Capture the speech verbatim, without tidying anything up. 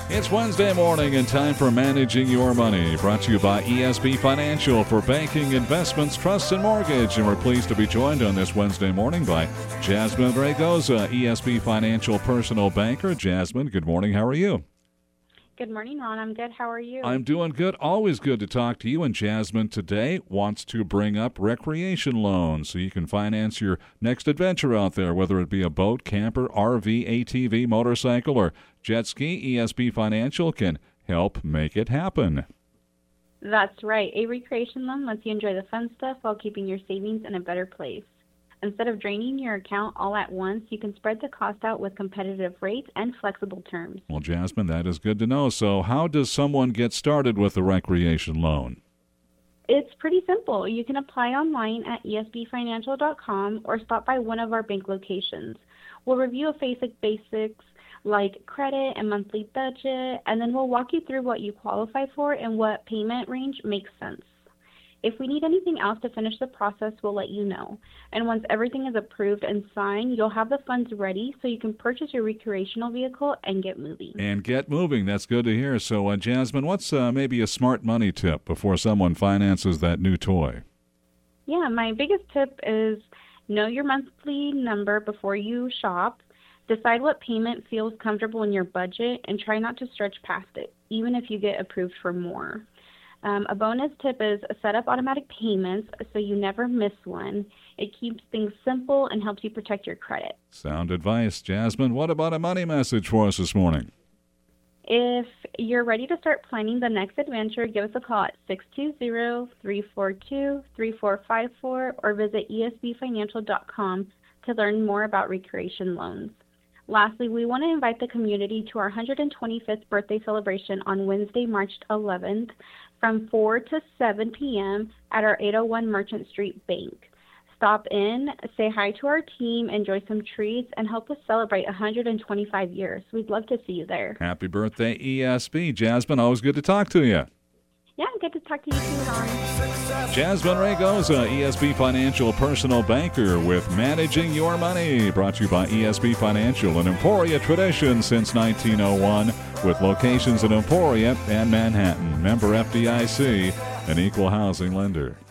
It's Wednesday morning and time for Managing Your Money, brought to you by E S B Financial for banking, investments, trusts, and mortgage. And we're pleased to be joined on this Wednesday morning by Jasmine Raygoza, E S B Financial personal banker. Jasmine, good morning. How are you? Good morning, Ron. I'm good. How are you? I'm doing good. Always good to talk to you. And Jasmine today wants to bring up recreation loans so you can finance your next adventure out there, whether it be a boat, camper, R V, A T V, motorcycle, or jet ski. E S B Financial can help make it happen. That's right. A recreation loan lets you enjoy the fun stuff while keeping your savings in a better place. Instead of draining your account all at once, you can spread the cost out with competitive rates and flexible terms. Well, Jasmine, that is good to know. So how does someone get started with a recreation loan? It's pretty simple. You can apply online at E S B financial dot com or stop by one of our bank locations. We'll review a basic basics like credit and monthly budget, and then we'll walk you through what you qualify for and what payment range makes sense. If we need anything else to finish the process, we'll let you know. And once everything is approved and signed, you'll have the funds ready so you can purchase your recreational vehicle and get moving. And get moving. That's good to hear. So, uh, Jasmine, what's uh, maybe a smart money tip before someone finances that new toy? Yeah, my biggest tip is know your monthly number before you shop. Decide what payment feels comfortable in your budget and try not to stretch past it, even if you get approved for more. Um, a bonus tip is set up automatic payments so you never miss one. It keeps things simple and helps you protect your credit. Sound advice. Jasmine, what about a money message for us this morning? If you're ready to start planning the next adventure, give us a call at six two zero, three four two, three four five four or visit E S B financial dot com to learn more about recreation loans. Lastly, we want to invite the community to our one hundred twenty-fifth birthday celebration on Wednesday, March eleventh from four to seven p.m. at our eight oh one Merchant Street Bank. Stop in, say hi to our team, enjoy some treats, and help us celebrate one hundred twenty-five years. We'd love to see you there. Happy birthday, E S B. Jasmine, always good to talk to you. Yeah, good to talk to you too, Ron. Jasmine Raygoza, E S B Financial personal banker with Managing Your Money, brought to you by E S B Financial, an Emporia tradition since nineteen oh one, with locations in Emporia and Manhattan. Member F D I C, an equal housing lender.